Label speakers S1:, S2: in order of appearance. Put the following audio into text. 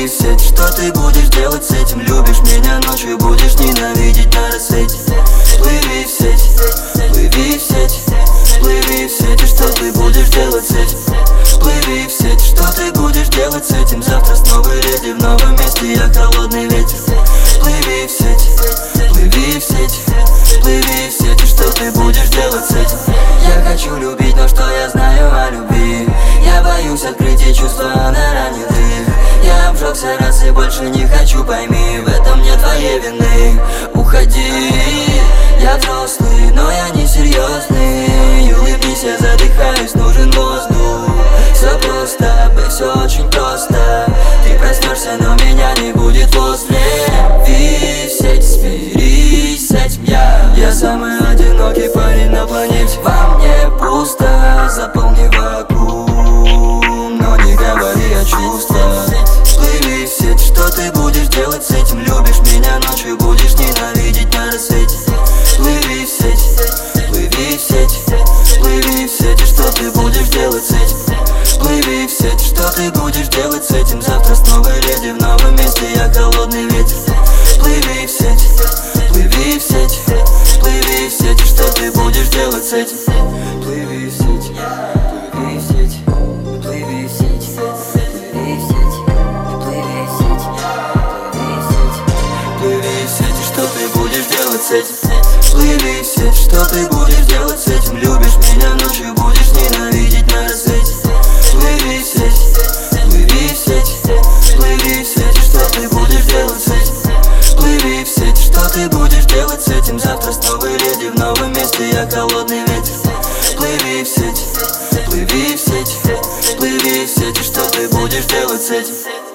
S1: Плыви в сеть, что ты будешь делать с этим? Любишь меня ночью, будешь ненавидеть на рассвете. Плыви в сеть, плыви в сеть, плыви в сеть, и что ты будешь делать с этим? Плыви в сеть, что ты будешь делать с этим? Завтра с новой леди в новом месте, я холодный ветер. Плыви в сеть, плыви в сеть, плыви в сеть, и что ты будешь делать с этим? Я хочу любить, но что я знаю о любви? Я боюсь открыть эти чувства на ранних дых. Я обжегся раз и больше не хочу, пойми, в этом нет твоей вины. Уходи, я взрослый, но я не серьезный. Улыбнись, я задыхаюсь, нужен воздух. Все просто, все очень просто. Ты проснешься, но меня не будет возле. Плыви в сеть, смирись с этим. Я самый одинокий парень на планете. Во мне пусто, заполни вакуум, но не говори о чувствах. Плыви в сеть, что ты будешь делать с этим? Любишь меня ночью, будешь ненавидеть на рассвете. Плыви в сеть, плыви в сеть, плыви в сеть, и что ты будешь делать с этим? Плыви в сеть, что ты будешь делать с этим? Завтра с новой леди в новом месте, я холодный ветер. Плыви в сеть, плыви в сеть, плыви в сеть, и что ты будешь делать с этим? Плыви в сеть, плыви в сеть, плыви в сеть, плыви в сеть, плыви в сеть, плыви в сеть, и что ты будешь делать с этим? Плыви в сеть, что ты будешь делать с этим? Любишь меня ночью, будешь ненавидеть на рассвете. Плыви в сеть, плыви в сеть, плыви в сеть, и что ты будешь делать с этим? Плыви в сеть, что ты будешь делать с этим? Завтра с новой леди в новом месте, я холодный ветер. Плыви в сеть, плыви в сеть, плыви в сеть, и что ты будешь делать с этим?